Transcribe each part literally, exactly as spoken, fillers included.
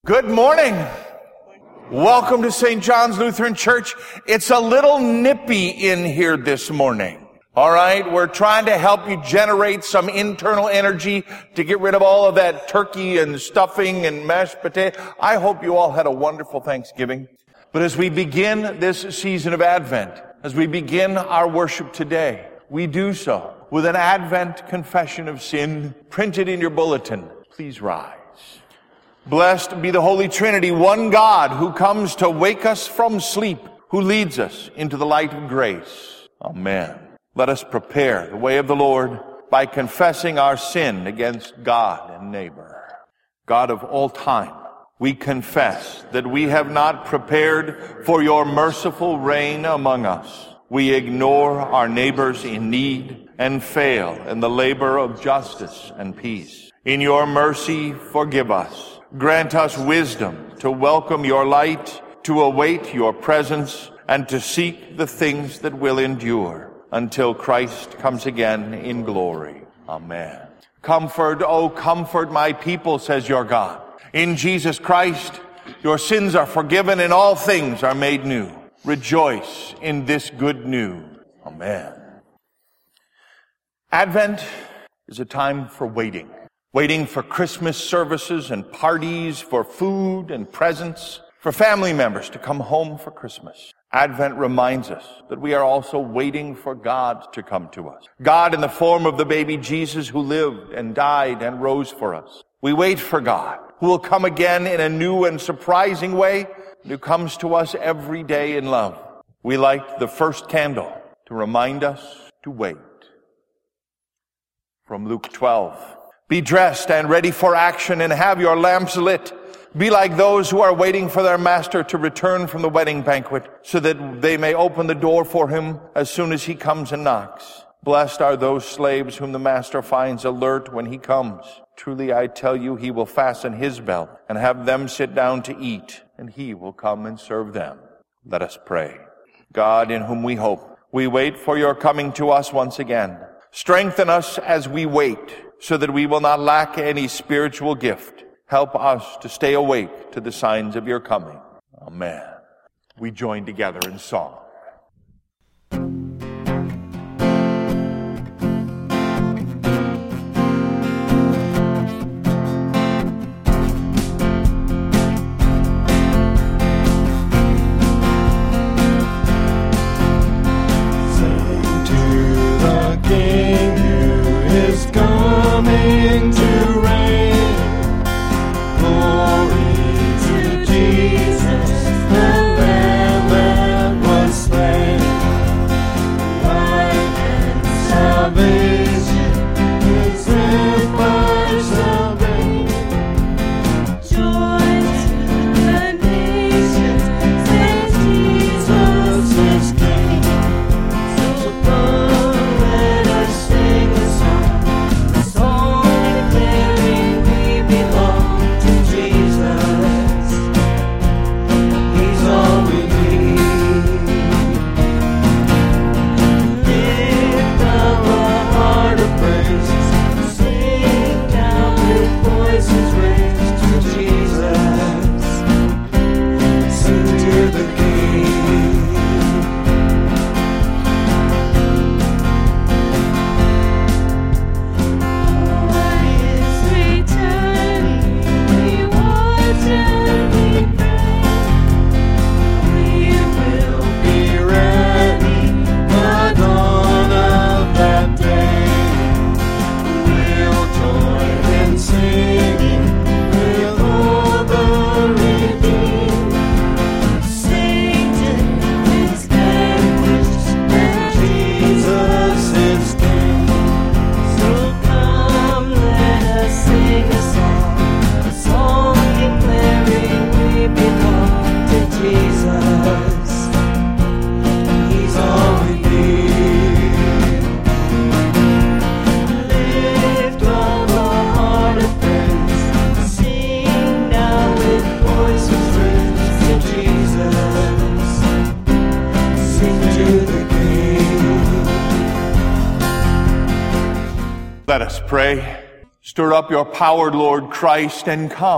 Good morning. Welcome to Saint John's Lutheran Church. It's a little nippy in here this morning. All right, we're trying to help you generate some internal energy to get rid of all of that turkey and stuffing and mashed potato. I hope you all had a wonderful Thanksgiving. But as we begin this season of Advent, as we begin our worship today, we do so with an Advent confession of sin printed in your bulletin. Please rise. Blessed be the Holy Trinity, one God who comes to wake us from sleep, who leads us into the light of grace. Amen. Let us prepare the way of the Lord by confessing our sin against God and neighbor. God of all time, we confess that we have not prepared for your merciful reign among us. We ignore our neighbors in need and fail in the labor of justice and peace. In your mercy, forgive us. Grant us wisdom to welcome your light, to await your presence, and to seek the things that will endure until Christ comes again in glory. Amen. Comfort, oh, comfort my people, says your God. In Jesus Christ, your sins are forgiven and all things are made new. Rejoice in this good news. Amen. Advent is a time for waiting. Waiting for Christmas services and parties, for food and presents, for family members to come home for Christmas. Advent reminds us that we are also waiting for God to come to us. God in the form of the baby Jesus who lived and died and rose for us. We wait for God who will come again in a new and surprising way and who comes to us every day in love. We light the first candle to remind us to wait. From Luke twelve. Be dressed and ready for action and have your lamps lit. Be like those who are waiting for their master to return from the wedding banquet so that they may open the door for him as soon as he comes and knocks. Blessed are those slaves whom the master finds alert when he comes. Truly I tell you, he will fasten his belt and have them sit down to eat, and he will come and serve them. Let us pray. God, in whom we hope, we wait for your coming to us once again. Strengthen us as we wait, so that we will not lack any spiritual gift. Help us to stay awake to the signs of your coming. Amen. We join together in song. Let us pray. Stir up your power, Lord Christ, and come.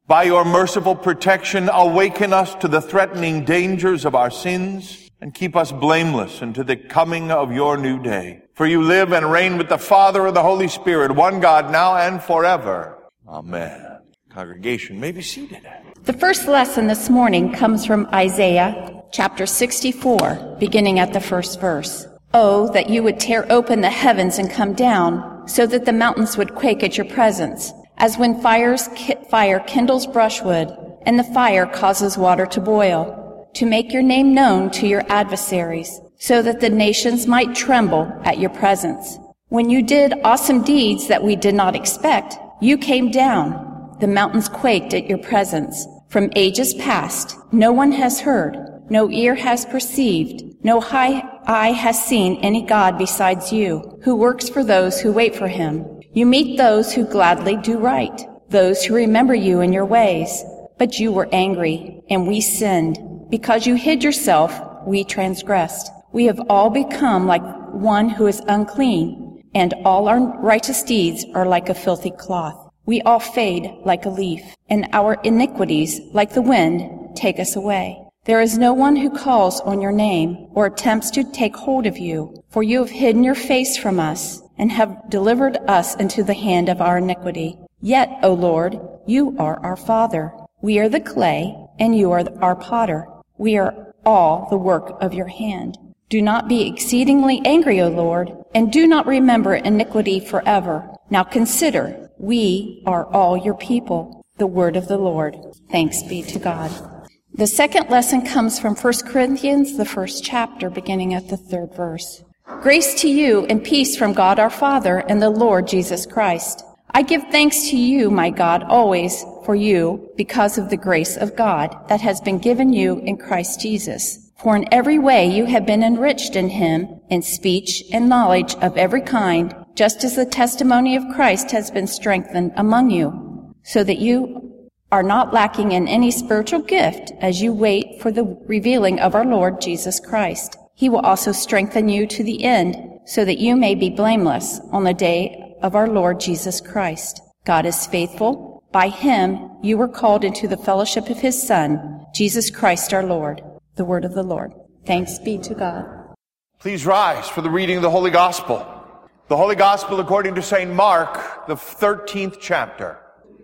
By your merciful protection, awaken us to the threatening dangers of our sins and keep us blameless unto the coming of your new day. For you live and reign with the Father and the Holy Spirit, one God, now and forever. Amen. Congregation may be seated. The first lesson this morning comes from Isaiah chapter sixty-four, beginning at the first verse. Oh, that you would tear open the heavens and come down, so that the mountains would quake at your presence. As when fire's ki- fire kindles brushwood, and the fire causes water to boil, to make your name known to your adversaries, so that the nations might tremble at your presence. When you did awesome deeds that we did not expect, you came down. The mountains quaked at your presence. From ages past, no one has heard, no ear has perceived, no high eye has seen any God besides you, who works for those who wait for him. You meet those who gladly do right, those who remember you in your ways. But you were angry, and we sinned. Because you hid yourself, we transgressed. We have all become like one who is unclean, and all our righteous deeds are like a filthy cloth. We all fade like a leaf, and our iniquities, like the wind, take us away. There is no one who calls on your name or attempts to take hold of you, for you have hidden your face from us and have delivered us into the hand of our iniquity. Yet, O Lord, you are our Father. We are the clay, and you are our potter. We are all the work of your hand. Do not be exceedingly angry, O Lord, and do not remember iniquity forever. Now consider, we are all your people. The word of the Lord. Thanks be to God. The second lesson comes from First Corinthians, the first chapter, beginning at the third verse. Grace to you and peace from God our Father and the Lord Jesus Christ. I give thanks to you, my God, always for you, because of the grace of God that has been given you in Christ Jesus. For in every way you have been enriched in him, in speech and knowledge of every kind, just as the testimony of Christ has been strengthened among you, so that you are not lacking in any spiritual gift as you wait for the revealing of our Lord Jesus Christ. He will also strengthen you to the end, so that you may be blameless on the day of our Lord Jesus Christ. God is faithful. By him you were called into the fellowship of his Son, Jesus Christ our Lord. The word of the Lord. Thanks be to God. Please rise for the reading of the Holy Gospel. The Holy Gospel according to Saint Mark, the thirteenth chapter.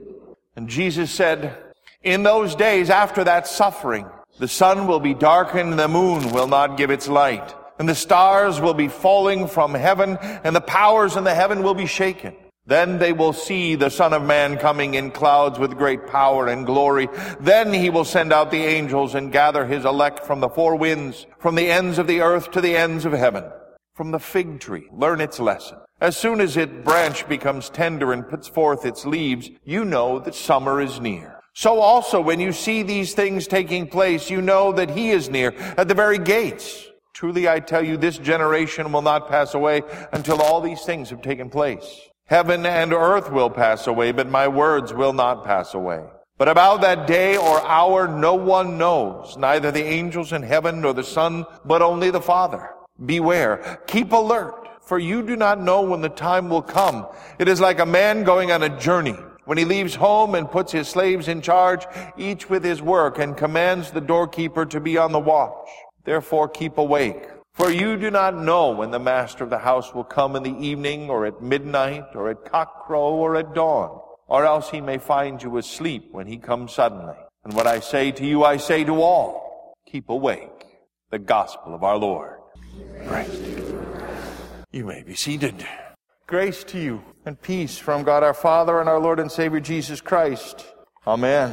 And Jesus said, in those days after that suffering, the sun will be darkened, and the moon will not give its light, and the stars will be falling from heaven, and the powers in the heaven will be shaken. Then they will see the Son of Man coming in clouds with great power and glory. Then he will send out the angels and gather his elect from the four winds, from the ends of the earth to the ends of heaven. From the fig tree, learn its lesson. As soon as its branch becomes tender and puts forth its leaves, you know that summer is near. So also, when you see these things taking place, you know that he is near, at the very gates. Truly, I tell you, this generation will not pass away until all these things have taken place. Heaven and earth will pass away, but my words will not pass away. But about that day or hour no one knows, neither the angels in heaven nor the Son, but only the Father. Beware, keep alert, for you do not know when the time will come. It is like a man going on a journey, when he leaves home and puts his slaves in charge, each with his work, and commands the doorkeeper to be on the watch. Therefore keep awake, for you do not know when the master of the house will come in the evening, or at midnight, or at cockcrow, or at dawn. Or else he may find you asleep when he comes suddenly. And what I say to you, I say to all, keep awake. The gospel of our Lord. Praise to you. You may be seated. Grace to you and peace from God our Father and our Lord and Savior Jesus Christ. Amen.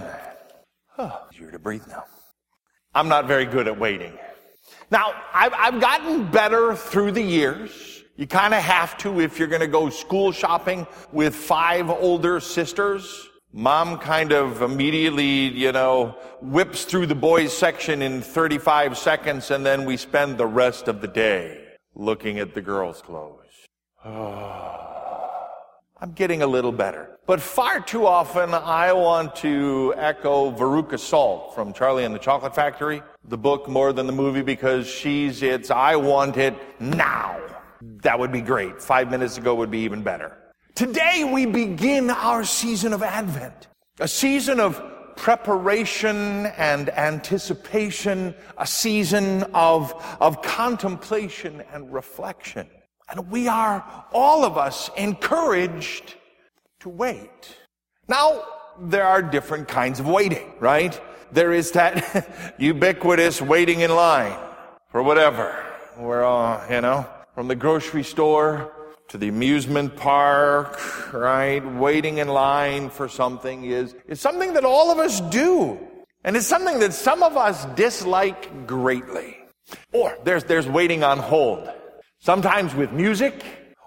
Oh, easier to breathe now. I'm not very good at waiting. Now, I've, I've gotten better through the years. You kind of have to if you're going to go school shopping with five older sisters. Mom kind of immediately, you know, whips through the boys section in thirty-five seconds, and then we spend the rest of the day looking at the girls' clothes. Oh, I'm getting a little better. But far too often, I want to echo Veruca Salt from Charlie and the Chocolate Factory, the book more than the movie, because she's, it's, I want it now. That would be great. Five minutes ago would be even better. Today we begin our season of Advent, a season of preparation and anticipation, a season of, of contemplation and reflection. And we are, all of us, encouraged to wait. Now, there are different kinds of waiting, right? There is that ubiquitous waiting in line for whatever. We're all, you know, from the grocery store to the amusement park, right? Waiting in line for something is, is something that all of us do. And it's something that some of us dislike greatly. Or there's, there's waiting on hold. Sometimes with music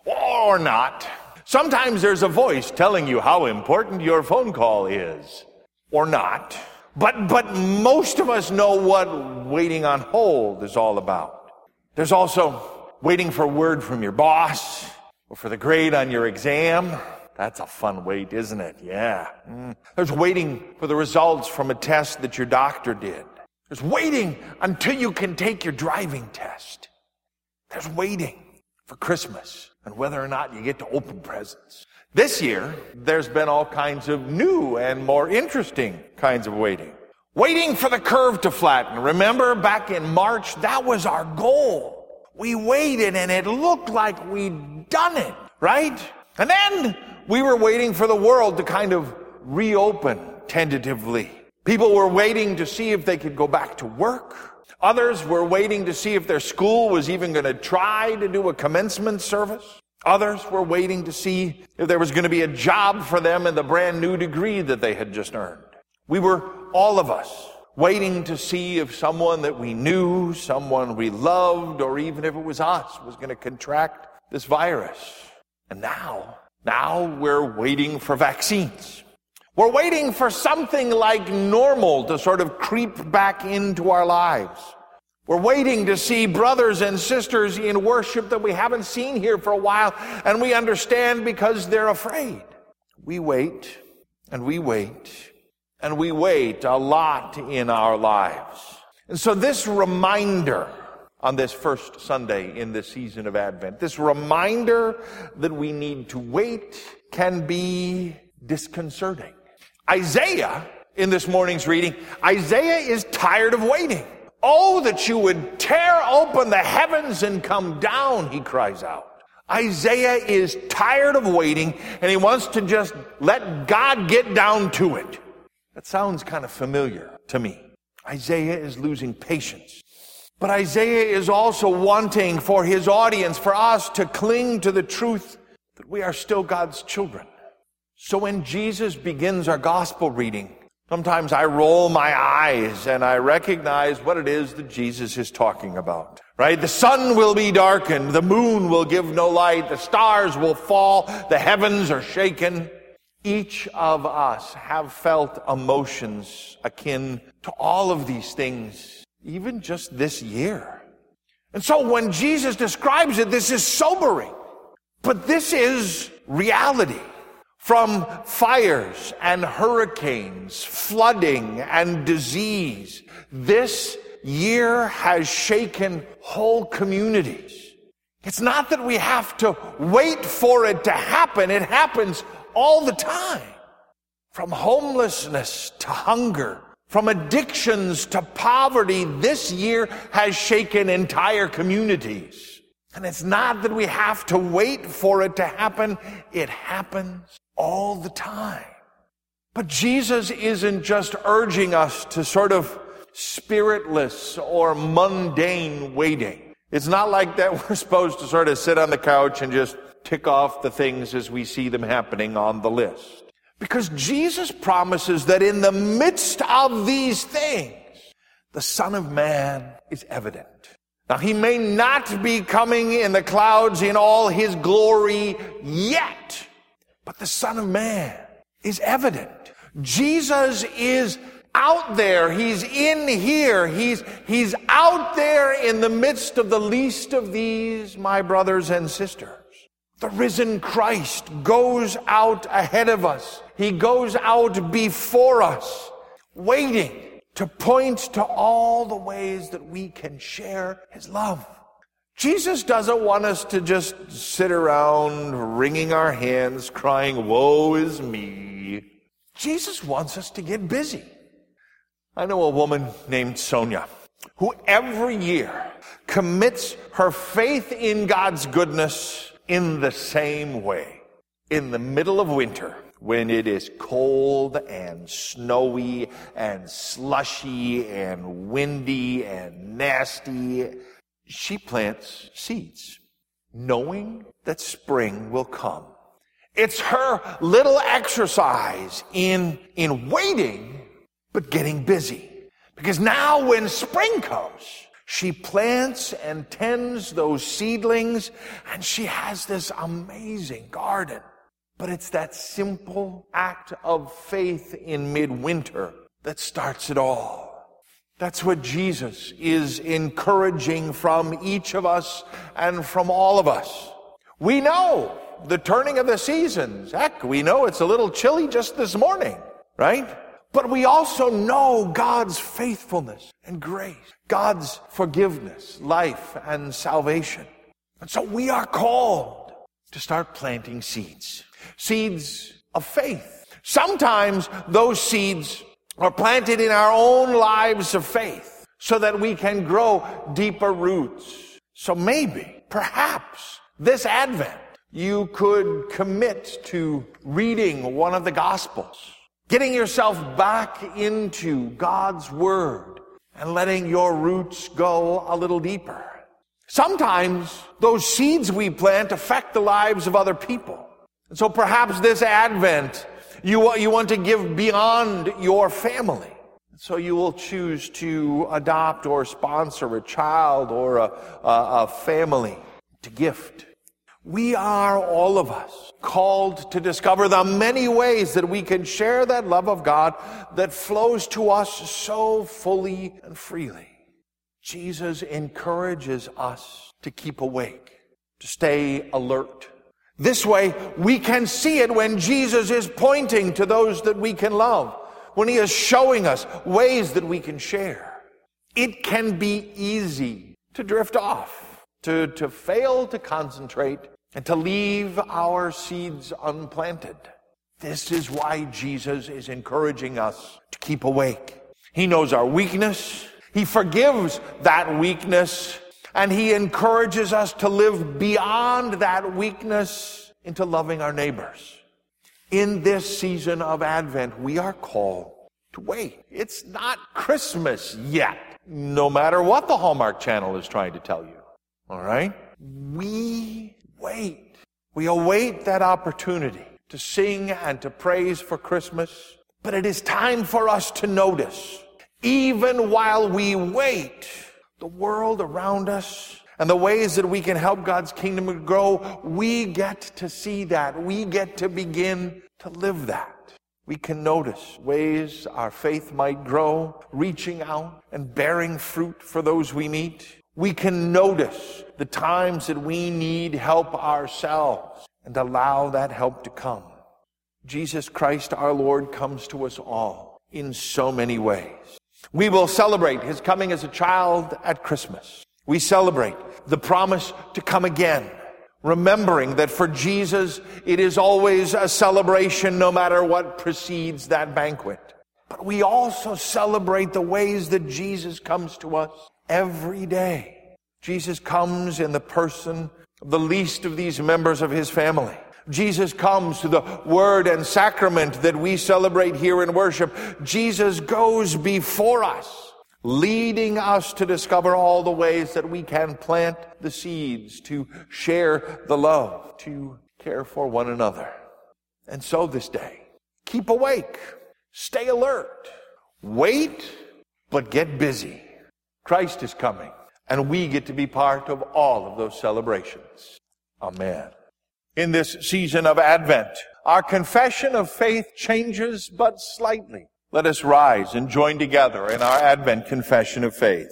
or not. Sometimes there's a voice telling you how important your phone call is or not. But, but most of us know what waiting on hold is all about. There's also waiting for word from your boss or for the grade on your exam. That's a fun wait, isn't it? Yeah. Mm. There's waiting for the results from a test that your doctor did. There's waiting until you can take your driving test. There's waiting for Christmas and whether or not you get to open presents. This year, there's been all kinds of new and more interesting kinds of waiting. Waiting for the curve to flatten. Remember back in March, that was our goal. We waited and it looked like we'd done it, right? And then we were waiting for the world to kind of reopen tentatively. People were waiting to see if they could go back to work. Others were waiting to see if their school was even going to try to do a commencement service. Others were waiting to see if there was going to be a job for them in the brand new degree that they had just earned. We were, all of us, waiting to see if someone that we knew, someone we loved, or even if it was us, was going to contract this virus. And now, now we're waiting for vaccines. We're waiting for something like normal to sort of creep back into our lives. We're waiting to see brothers and sisters in worship that we haven't seen here for a while, and we understand because they're afraid. We wait, and we wait, and we wait a lot in our lives. And so this reminder on this first Sunday in this season of Advent, this reminder that we need to wait can be disconcerting. Isaiah, in this morning's reading, Isaiah is tired of waiting. Oh, that you would tear open the heavens and come down, he cries out. Isaiah is tired of waiting, and he wants to just let God get down to it. That sounds kind of familiar to me. Isaiah is losing patience. But Isaiah is also wanting for his audience, for us, to cling to the truth that we are still God's children. So when Jesus begins our gospel reading, sometimes I roll my eyes and I recognize what it is that Jesus is talking about, right? The sun will be darkened, the moon will give no light, the stars will fall, the heavens are shaken. Each of us have felt emotions akin to all of these things, even just this year. And so when Jesus describes it, this is sobering, but this is reality. From fires and hurricanes, flooding and disease, this year has shaken whole communities. It's not that we have to wait for it to happen. It happens all the time. From homelessness to hunger, from addictions to poverty, this year has shaken entire communities. And it's not that we have to wait for it to happen. It happens all the time. But Jesus isn't just urging us to sort of spiritless or mundane waiting. It's not like that we're supposed to sort of sit on the couch and just tick off the things as we see them happening on the list. Because Jesus promises that in the midst of these things, the Son of Man is evident. Now, he may not be coming in the clouds in all his glory yet, but the Son of Man is evident. Jesus is out there. He's in here. He's, he's out there in the midst of the least of these, my brothers and sisters. The risen Christ goes out ahead of us. He goes out before us, waiting to point to all the ways that we can share his love. Jesus doesn't want us to just sit around wringing our hands, crying, woe is me. Jesus wants us to get busy. I know a woman named Sonia who every year commits her faith in God's goodness in the same way. In the middle of winter, when it is cold and snowy and slushy and windy and nasty, she plants seeds, knowing that spring will come. It's her little exercise in, in waiting, but getting busy. Because now when spring comes, she plants and tends those seedlings, and she has this amazing garden. But it's that simple act of faith in midwinter that starts it all. That's what Jesus is encouraging from each of us and from all of us. We know the turning of the seasons. Heck, we know it's a little chilly just this morning, right? But we also know God's faithfulness and grace, God's forgiveness, life, and salvation. And so we are called to start planting seeds. Seeds of faith. Sometimes those seeds are planted in our own lives of faith so that we can grow deeper roots. So maybe, perhaps, this Advent, you could commit to reading one of the Gospels, getting yourself back into God's Word, and letting your roots go a little deeper. Sometimes those seeds we plant affect the lives of other people. And so perhaps this Advent, you, you want to give beyond your family. So you will choose to adopt or sponsor a child or a, a, a family to gift. We are, all of us, called to discover the many ways that we can share that love of God that flows to us so fully and freely. Jesus encourages us to keep awake, to stay alert. This way, we can see it when Jesus is pointing to those that we can love, when he is showing us ways that we can share. It can be easy to drift off, to, to fail to concentrate, and to leave our seeds unplanted. This is why Jesus is encouraging us to keep awake. He knows our weakness. He forgives that weakness. And he encourages us to live beyond that weakness into loving our neighbors. In this season of Advent, we are called to wait. It's not Christmas yet, no matter what the Hallmark Channel is trying to tell you. All right? We wait. We await that opportunity to sing and to praise for Christmas. But it is time for us to notice, even while we wait, the world around us and the ways that we can help God's kingdom to grow, we get to see that. We get to begin to live that. We can notice ways our faith might grow, reaching out and bearing fruit for those we meet. We can notice the times that we need help ourselves and allow that help to come. Jesus Christ, our Lord, comes to us all in so many ways. We will celebrate his coming as a child at Christmas. We celebrate the promise to come again, remembering that for Jesus, it is always a celebration no matter what precedes that banquet. But we also celebrate the ways that Jesus comes to us every day. Jesus comes in the person of the least of these members of his family. Jesus comes to the word and sacrament that we celebrate here in worship. Jesus goes before us, leading us to discover all the ways that we can plant the seeds, to share the love, to care for one another. And so this day, keep awake, stay alert, wait, but get busy. Christ is coming, and we get to be part of all of those celebrations. Amen. In this season of Advent, our confession of faith changes but slightly. Let us rise and join together in our Advent confession of faith.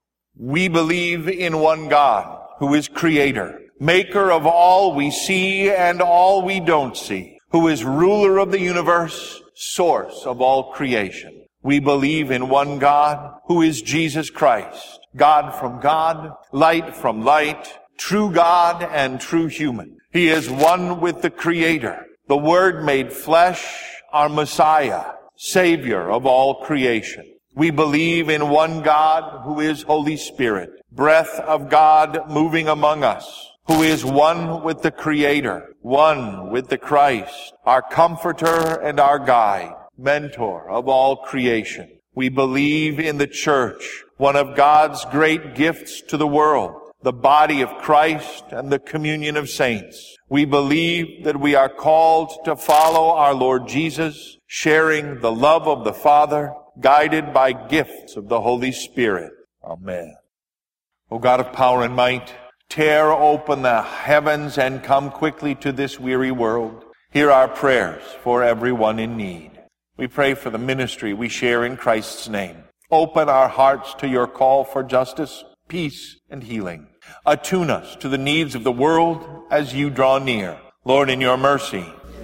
We believe in one God, who is Creator, maker of all we see and all we don't see, who is ruler of the universe, source of all creation. We believe in one God, who is Jesus Christ, God from God, light from light, true God and true human. He is one with the Creator, the Word made flesh, our Messiah, Savior of all creation. We believe in one God who is Holy Spirit, breath of God moving among us, who is one with the Creator, one with the Christ, our Comforter and our Guide, Mentor of all creation. We believe in the church, one of God's great gifts to the world, the body of Christ and the communion of saints. We believe that we are called to follow our Lord Jesus, sharing the love of the Father, guided by gifts of the Holy Spirit. Amen. O God of power and might, tear open the heavens and come quickly to this weary world. Hear our prayers for everyone in need. We pray for the ministry we share in Christ's name. Open our hearts to your call for justice, peace, and healing. Attune us to the needs of the world as you draw near. Lord, in your mercy,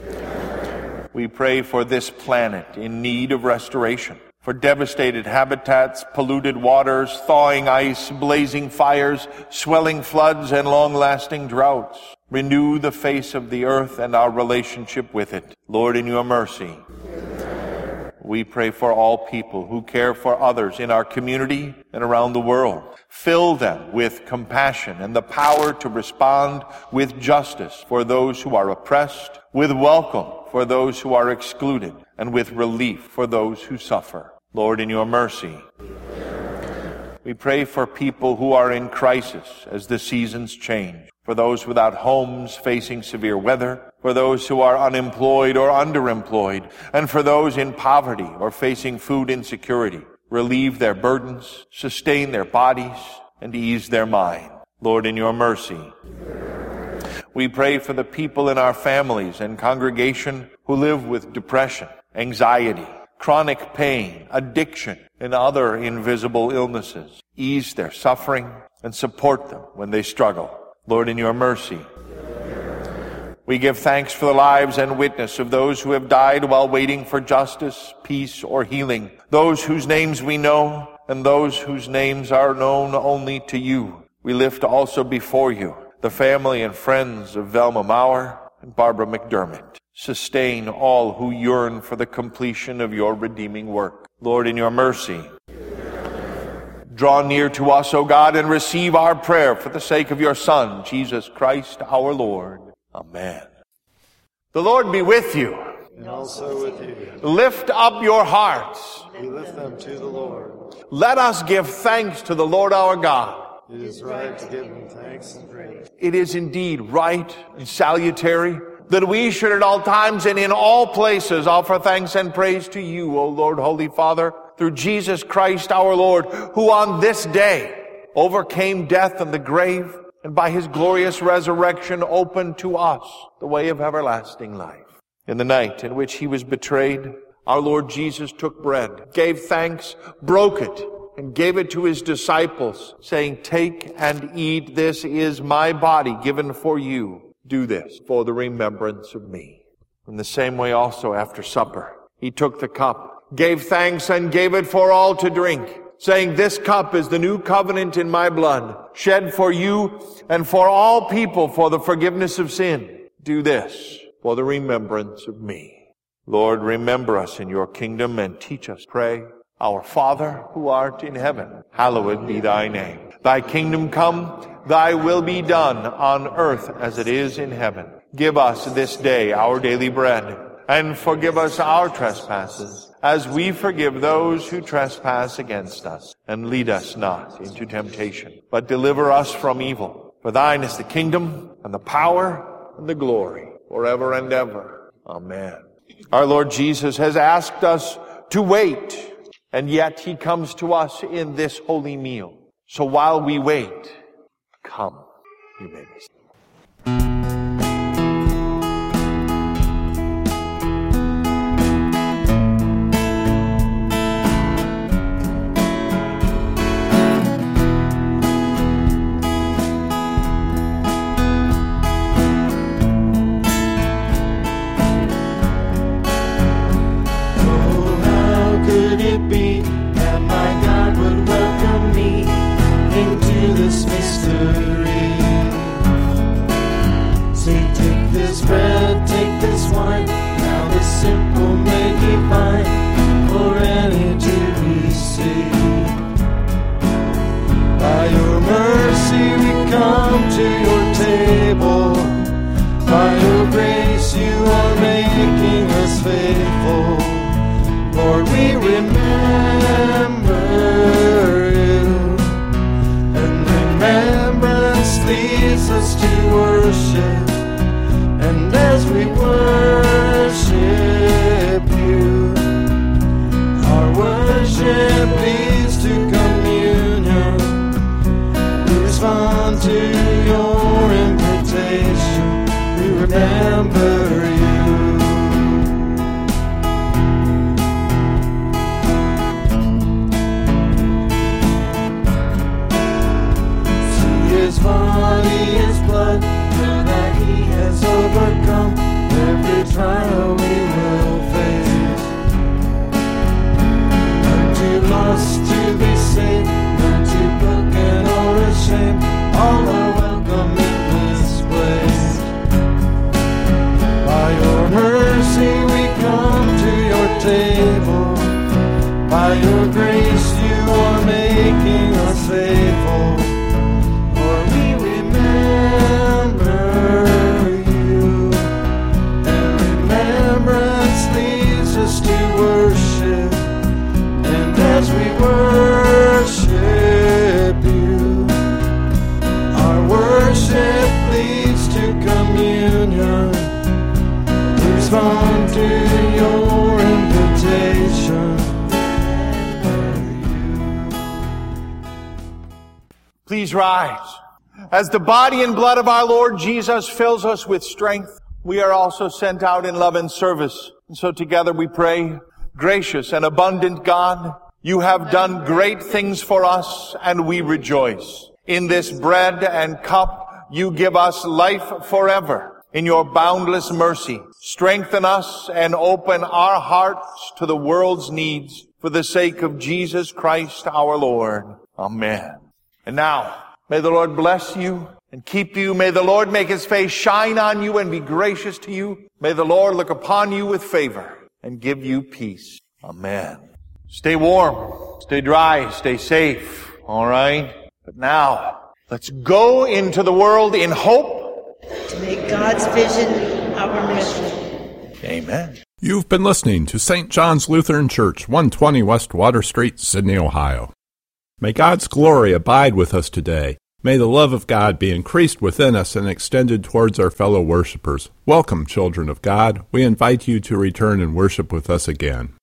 we pray for this planet in need of restoration, for devastated habitats, polluted waters, thawing ice, blazing fires, swelling floods, and long-lasting droughts. Renew the face of the earth and our relationship with it. Lord, in your mercy, we pray for all people who care for others in our community and around the world. Fill them with compassion and the power to respond with justice for those who are oppressed, with welcome for those who are excluded, and with relief for those who suffer. Lord, in your mercy, we pray for people who are in crisis as the seasons change, for those without homes facing severe weather, for those who are unemployed or underemployed, and for those in poverty or facing food insecurity. Relieve their burdens, sustain their bodies, and ease their mind. Lord, in your mercy, we pray for the people in our families and congregation who live with depression, anxiety, chronic pain, addiction, and other invisible illnesses. Ease their suffering and support them when they struggle. Lord, in your mercy, we give thanks for the lives and witness of those who have died while waiting for justice, peace, or healing, those whose names we know and those whose names are known only to you. We lift also before you the family and friends of Velma Maurer and Barbara McDermott. Sustain all who yearn for the completion of your redeeming work. Lord, in your mercy, draw near to us, O God, and receive our prayer for the sake of your Son, Jesus Christ our Lord. Amen. The Lord be with you. And also with you. Lift up your hearts. We lift them to the Lord. Let us give thanks to the Lord our God. It is right to give him thanks and praise. It is indeed right and salutary that we should at all times and in all places offer thanks and praise to you, O Lord, Holy Father, through Jesus Christ our Lord, who on this day overcame death and the grave, and by his glorious resurrection opened to us the way of everlasting life. In the night in which he was betrayed, our Lord Jesus took bread, gave thanks, broke it, and gave it to his disciples, saying, "Take and eat. This is my body given for you. Do this for the remembrance of me." In the same way also after supper, he took the cup, gave thanks, and gave it for all to drink, saying, "This cup is the new covenant in my blood, shed for you and for all people for the forgiveness of sin. Do this for the remembrance of me." Lord, remember us in your kingdom and teach us, pray. Our Father, who art in heaven, hallowed be thy name. Thy kingdom come, thy will be done on earth as it is in heaven. Give us this day our daily bread, and forgive us our trespasses, as we forgive those who trespass against us. And lead us not into temptation, but deliver us from evil. For thine is the kingdom, and the power, and the glory, forever and ever. Amen. Our Lord Jesus has asked us to wait, and yet he comes to us in this holy meal. So while we wait, come. You may be seated. This mystery Please rise. As the body and blood of our Lord Jesus fills us with strength, we are also sent out in love and service. And so together we pray, gracious and abundant God, you have done great things for us, and we rejoice. In this bread and cup, you give us life forever. In your boundless mercy, strengthen us and open our hearts to the world's needs for the sake of Jesus Christ our Lord. Amen. And now, may the Lord bless you and keep you. May the Lord make his face shine on you and be gracious to you. May the Lord look upon you with favor and give you peace. Amen. Stay warm, stay dry, stay safe. All right? But now, let's go into the world in hope to make God's vision our mission. Amen. You've been listening to Saint John's Lutheran Church, one twenty West Water Street, Sydney, Ohio. May God's glory abide with us today. May the love of God be increased within us and extended towards our fellow worshipers. Welcome, children of God. We invite you to return and worship with us again.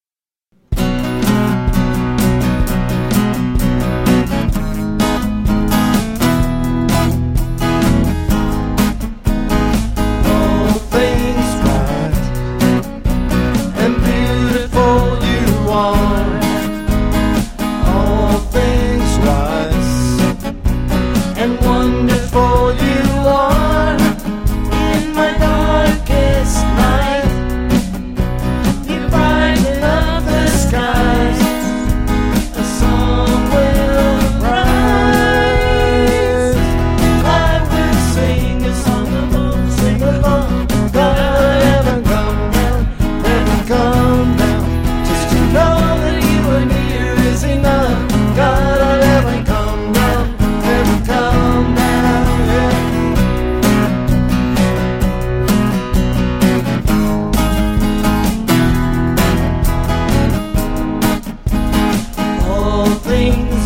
Things